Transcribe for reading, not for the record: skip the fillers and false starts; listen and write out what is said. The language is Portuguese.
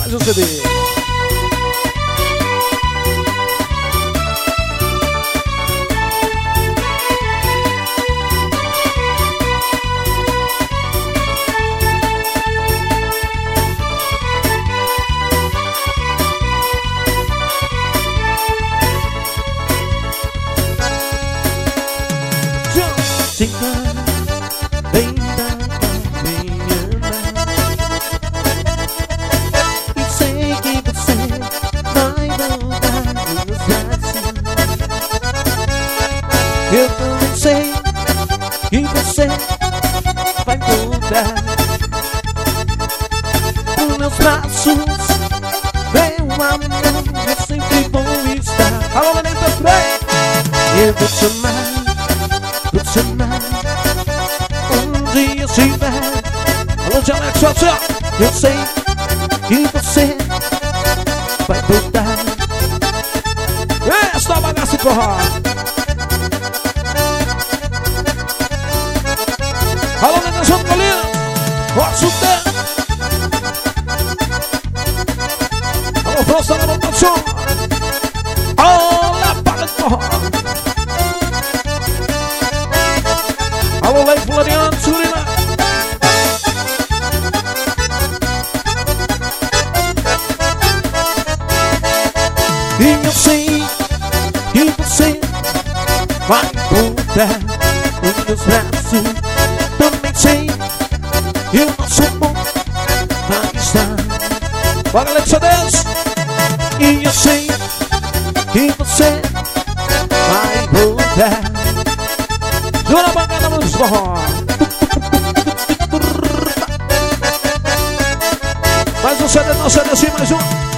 mais um CD. Vem dar me amar. E sei que você vai voltar nos braços. Eu também sei que você vai voltar nos meus braços. Meu amor, eu sempre vou estar. Alô, Neném Petré. Eu vou te amar, vou te amar. Onde eu estiver. Alô, de Alex, ó. Eu sei que você vai voltar. Esta bagaça e forró. Alô, Neném Santo Colina. Posso ter. Alô, França, alô, Tatsum. Olha a bagaça de forró. Alô, Lei Floriano, Surina. E eu sei que você vai voltar nos meus braços. Também sei que o nosso amor vai estar. Bora, Alexa Deus. E eu sei que você vai voltar. Jura a bancada dos forró. Mais um CD, não CD assim, mais um.